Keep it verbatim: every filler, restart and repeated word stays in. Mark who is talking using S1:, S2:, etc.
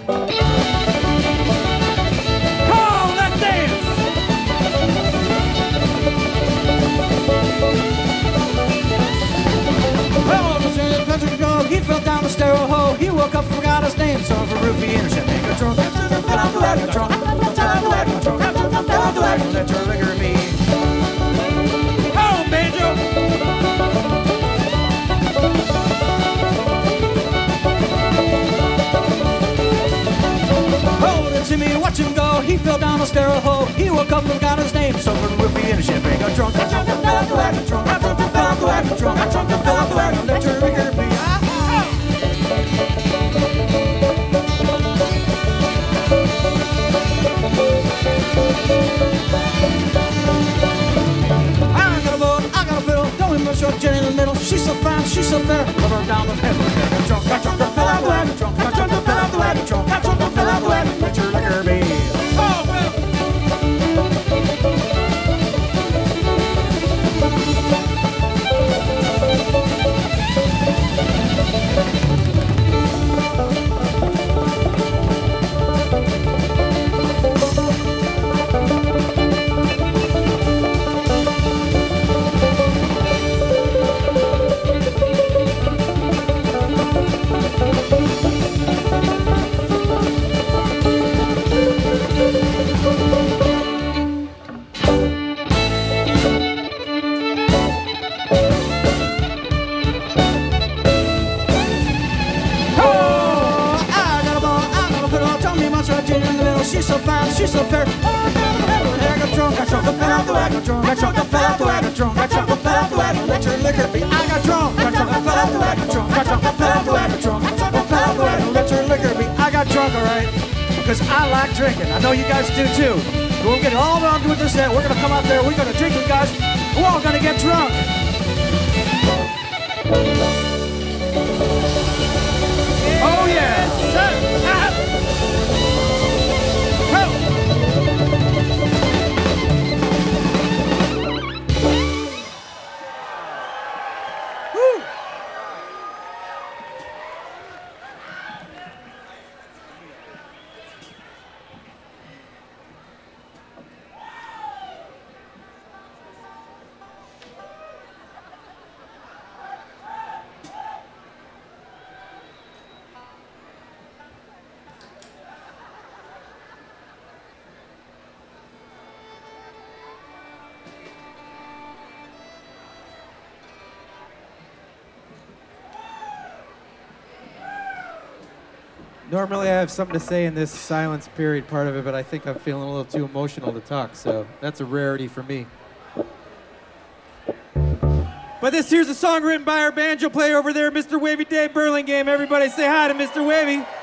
S1: He fell down the stairwell hole. He woke up, forgot his name. So for roofie and shit, make a drunk. Fell off the wagon, drunk. Fell off the wagon, drunk. Fell off the wagon, let your liquor be. Oh, banjo! Hold it to me, watch him go. He fell down the stairwell hole. He woke up, forgot his name. So for roofie and shit, make a drunk. Fell off the wagon, drunk. Fell off the wagon, drunk. Fell off the wagon, let your liquor be. I got a boat, I got a fiddle, don't even show Jenny in the middle. She's so fine, she's so fair. Love her down the middle. Got drunk, got drunk, fell out the wagon, drunk, got drunk, fell out the wagon, drunk, got drunk, fell out the wagon. Let your liquor be. Oh, well. She's so fine, she's so fair. I got drunk, I drunk, I fell out the wagon, drunk, I drunk, I fell out the wagon, drunk, I drunk, I fell out the wagon, let your liquor be. I got drunk, I drunk, I fell out the wagon, drunk, I drunk, I fell out the wagon, drunk, I drunk, I fell out the wagon, let your liquor be. I got drunk, all right, because I like drinking. I know you guys do too. But we're getting all around doing this set. We're gonna come out there, we're gonna drink, you guys. We're all gonna get drunk. Oh yeah. Ah.
S2: Normally I have something to say in this silence period part of it, but I think I'm feeling a little too emotional to talk, so that's a rarity for me. But this here's a song written by our banjo player over there, Mister Wavy Dave Burlingame. Everybody say hi to Mister Wavy.